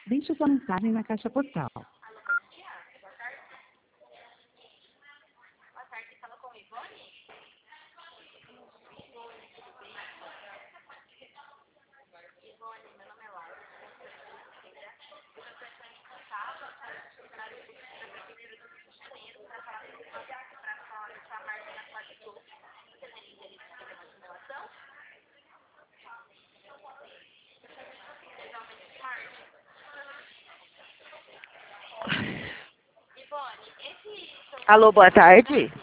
Deixe sua mensagem na caixa postal. Boa tarde, fala com Ivone? Ivone, meu nome é Laura. Eu estou entrando em contato para a Prefeitura do Rio de Janeiro para falar com sua marca na Ford Plus. Você tem interesse em fazer uma simulação? Ivone, esse... Alô, boa tarde.